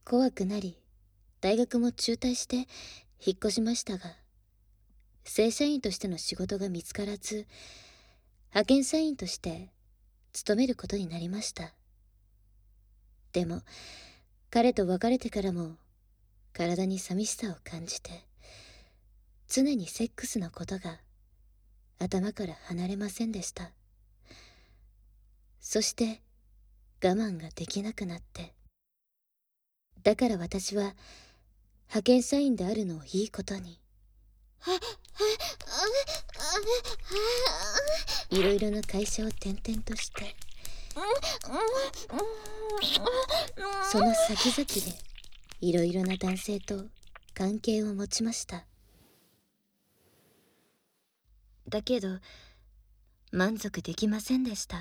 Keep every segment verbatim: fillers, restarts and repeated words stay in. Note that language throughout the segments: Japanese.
怖くなり、大学も中退して引っ越しましたが、正社員としての仕事が見つからず、派遣社員として勤めることになりました。でも、彼と別れてからも体に寂しさを感じて、常にセックスのことが頭から離れませんでした。そして我慢ができなくなって、だから私は派遣社員であるのをいいことに、いろいろな会社を転々として、その先々でいろいろな男性と関係を持ちました。だけど満足できませんでした。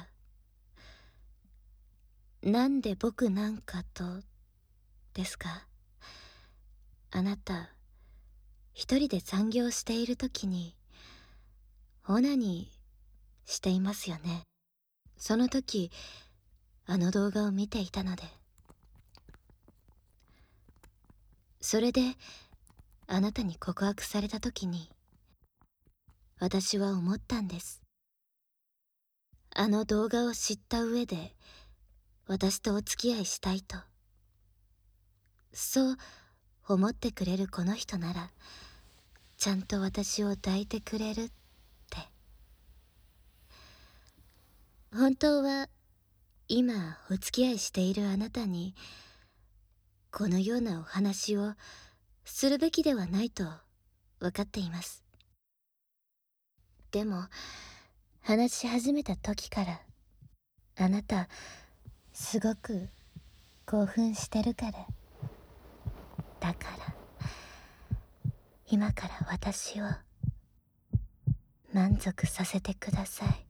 なんで僕なんかとですか？あなた一人で残業している時にオナニーしていますよね。その時あの動画を見ていたので、それであなたに告白された時に私は思ったんです。あの動画を知った上で私とお付き合いしたいと。そう思ってくれるこの人ならちゃんと私を抱いてくれるって。本当は今お付き合いしているあなたにこのようなお話をするべきではないと分かっています。でも話し始めた時からあなたすごく興奮してるから、だから今から私を満足させてください。